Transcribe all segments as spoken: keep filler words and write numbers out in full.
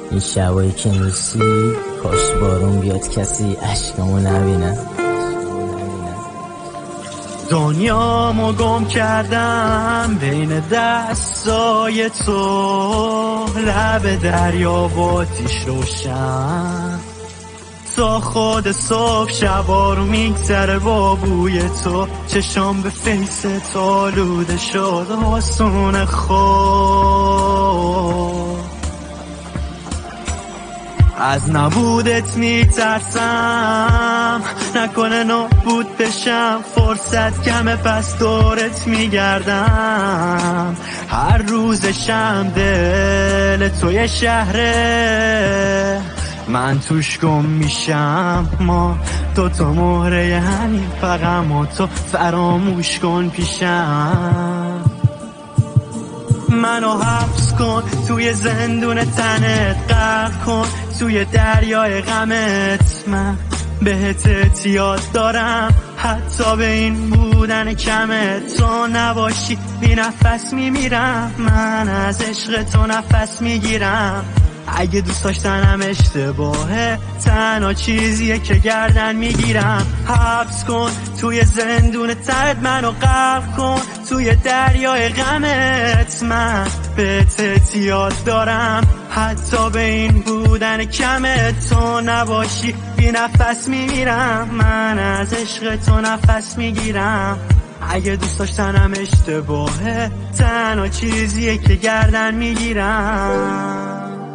این شبایی که نیستی کاش بارون بیاد کسی عشقمو نبینه. دنیامو گم کردم بین دستای تو، لب دریا و آتیش روشن، تا خود صبح شبا رو میگذره با بوی تو، چشام به فیس تو آلوده شد حسون خود. از نبودت میترسم نکنه نابود بشم، فرصت کمه پس دورت میگردم، هر روزشم دل توی شهره من توش گم میشم. ما دوتا مهره همین فقط ما تو فراموش کن پیشم. منو حبس کن توی زندون تنت، غرق کن توی دریای غمت، من بهت اعتیاد دارم حتی به این بودن کمت. تو نباشی بی نفس میمیرم، من از عشق تو نفس میگیرم. اگه دوست داشتنم اشتباهه تنها چیزیه که گردن میگیرم. حبس کن توی زندون تنت، منو غرق کن توی دریای غمت، من بهت اعتیاد دارم حتی به این بودن کمت. تو نباشی بی نفس میمیرم، من از عشق تو نفس میگیرم. اگه دوست داشتنم اشتباهه تنها چیزیه که گردن میگیرم.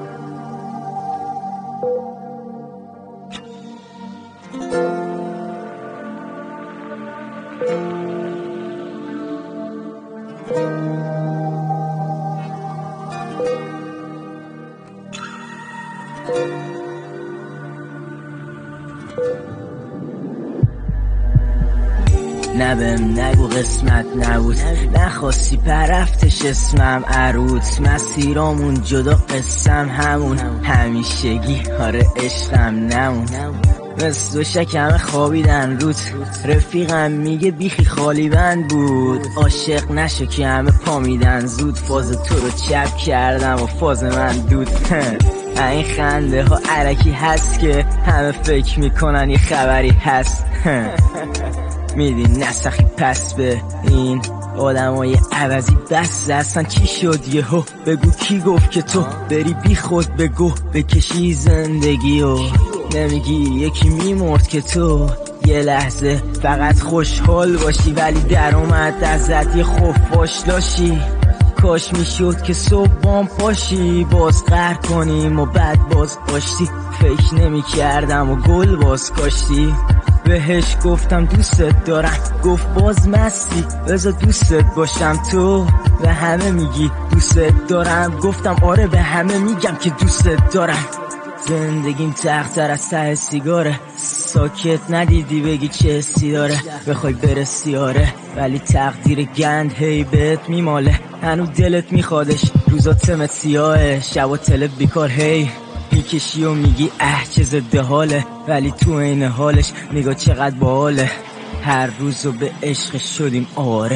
نه بهم نگو قسمت نبود، نخواستی پرفتش اسمم عروت، مسیرامون جدا قسم همون همیشگی، آره عشقم نمون. مثل دو شکم خوابیدن روت، رفیقم میگه بیخی خالی بند بود، عاشق نشو که همه پا میدن زود، فاز تو رو چپ کردم و فاز من دود. این خنده ها علکی هست که همه فکر میکنن یه خبری هست. میدی نسخی پس به این آدم های عوضی بس هستن. چی شد یه ها بگو کی گفت که تو بری بی خود بگو بکشی زندگی و نمیگی یکی میمرد که تو یه لحظه فقط خوشحال باشی، ولی در اومد ازت یه خفاش داشی. کاش میشد که صبح بام پاشی باز قهر کنیم و بعد باز باشتی. فکر نمی کردم و گل باز کاشتی. بهش گفتم دوستت دارم گفت باز مستی، بذار دوستت باشم. تو به همه میگی دوستت دارم، گفتم آره به همه میگم که دوستت دارم. زندگیم تختر از ته سیگاره، ساکت ندیدی بگی چه حسی داره، بخوای برسی آره ولی تقدیر گند هی بهت میماله. هنو دلت میخوادش روزا تمت سیاهه، شبا تلب بیکار هی میکشی و میگی اه چه ضد حاله، ولی تو این حالش نگاه چقدر باحاله. هر روزو به عشق شدیم آره.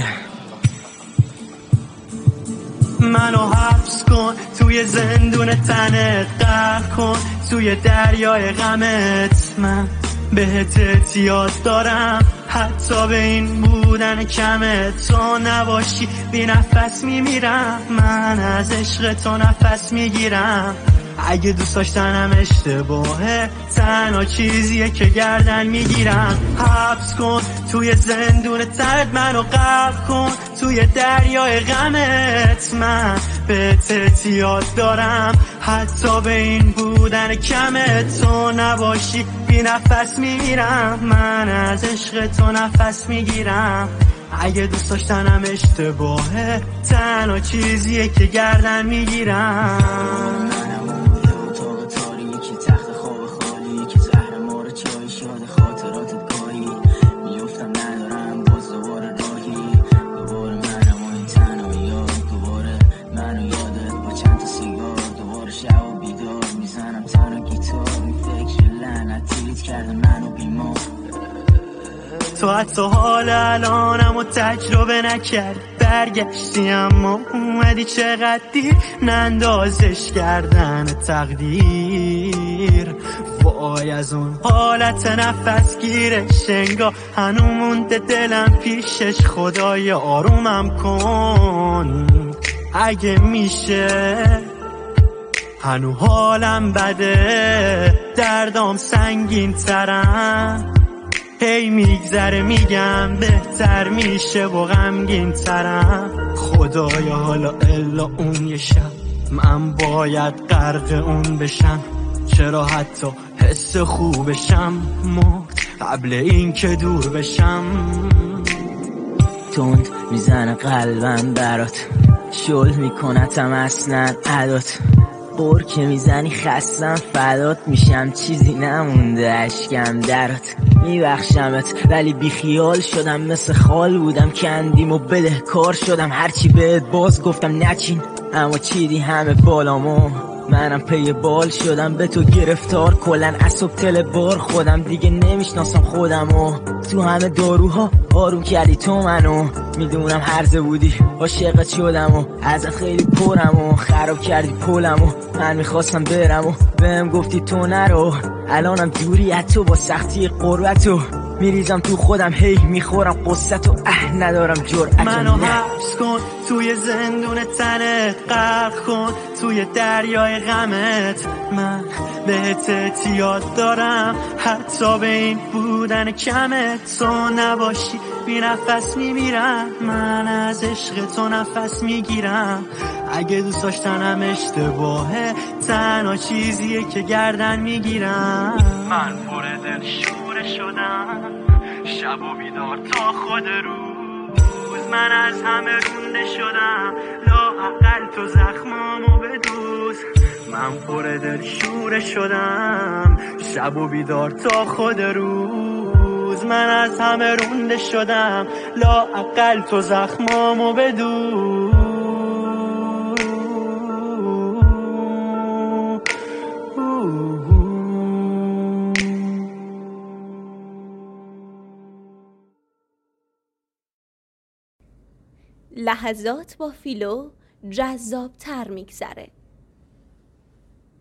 منو حبس کن توی زندون تنت، غرق کن توی دریای غمت، من بهت اعتیاد دارم حتی به این بودن کمت. تو نباشی بی نفس میمیرم، من از عشق تو نفس میگیرم. اگه دوست داشتنم اشتباهه تنها چیزیه که گردن میگیرم. حبس کن توی زندون تنت، منو غرق کن توی دریای غمت، من بهت اعتیاد دارم حتی به این بودن کمت. تو نباشی بی نفس میمیرم، من از عشق تو نفس میگیرم. اگه دوست داشتنم اشتباهه تنها چیزیه که گردن میگیرم. تو حتی حال الانمو تجربه نکرد، برگشتی اما اومدی چقدر دیر نندازش کردن تقدیر. وای از اون حالت نفس گیرش انگار هنو مونده دلم پیشش. خدای آرومم کن اگه میشه، هنو حالم بده دردام سنگین ترم. هی میگذره میگم بهتر میشه و غمگین ترم. خدایا حالا الا اون یه شب من باید غرق اون بشم. چرا حتی حس خوبشم مرد قبل این که دور بشم. تند میزنه قلبم برات، شل میکنتم اصلا عدات. بر که میزنی خستم فدات میشم، چیزی نمونده اشکم درات. میبخشمت ولی بیخیال شدم، مثل خال بودم کندیم و بده کار شدم. هرچی بهت باز گفتم نچین اما چیدی همه بالامو. منم پی بال شدم به تو گرفتار، کلن عصب تل بار خودم دیگه نمیشناسم خودمو. تو همه داروها آروم کردی تو منو، میدونم هرزه بودی عاشقت شدم و ازت خیلی پرم و خراب کردی پولم و من میخواستم برم و بهم گفتی تو نرو. الانم دوری از تو با سختی قربتو میریزم تو خودم، هی میخورم قصتو اه ندارم جرأت. منو حبس کن توی زندون تنت، غرق کن توی دریای غمت. من بهت اعتیاد دارم حتی به این بودن کمت. تو نباشی بی نفس میمیرم، من از عشق تو نفس میگیرم. اگه دوست داشتنم اشتباهه، تنها چیزیه که گردن میگیرم. من پر دل شوره شدم، شب و بیدار تا خود روز. من از همه رونده شدم، لااقل تو زخمامو بدوز. من پر دل شوره شدم، شب و بیدار تا خود روز. من از همه رونده شدم، لااقل تو زخمامو بدوز. لحظات با فیلو جذاب تر میگذره.